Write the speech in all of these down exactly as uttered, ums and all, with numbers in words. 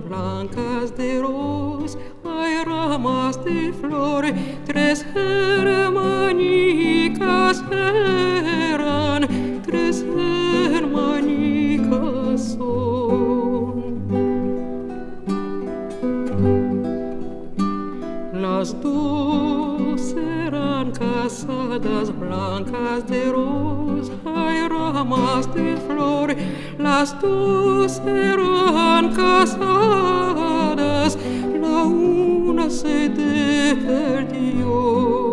blancas de ros, hay ramas de flores, tres hermanicas eran, tres hermanicas son. Las dos eran casadas, blancas de ros, hay ramas de flores, las dos eran casadas, la una se perdió.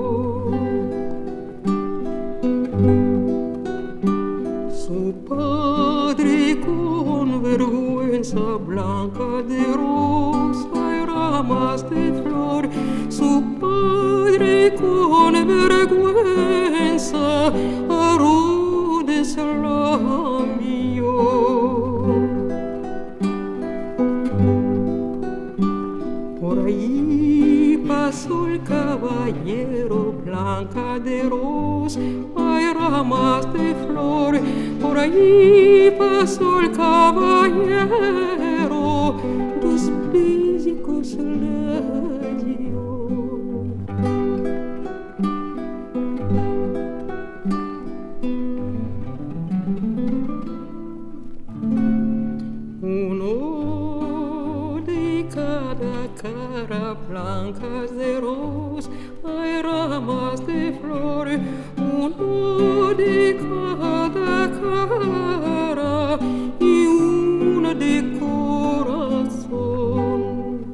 Su padre con vergüenza, blanca de ros, hay ramas de flor, su padre con vergüenza a Rhodes la envió. Por ahí pasó el caballero, blanca de ros, hay ramas de flor. Por ahí pasó el caballero, dos bésicos le dio. Uno de cada cara, blancas de ros, hay ramas de flor, uno de cada cara y una de corazón.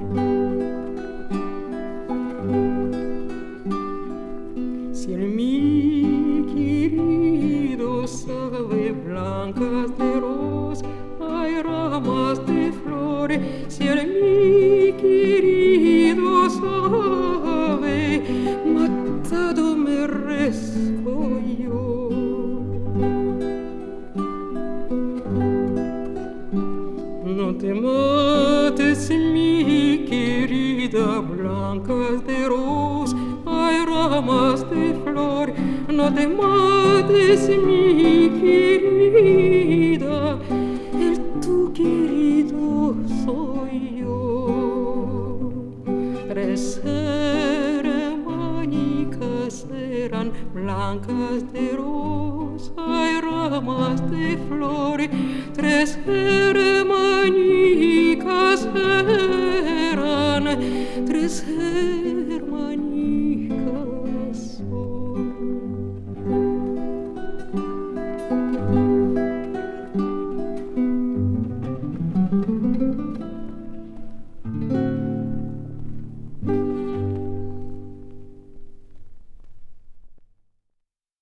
Si el mi querido sabe, blancas de ros, hay ramas de flores, si el mi querido sabe, matado me rezco yo. No te mates, mi querida, blancas de ros, hay ramas de flor, no te mates, mi querida, el tu querido soy yo. Tres hermanicas eran, blancas de ros, hay ramas de flor, tres hermanicas eran, tres hermanicas.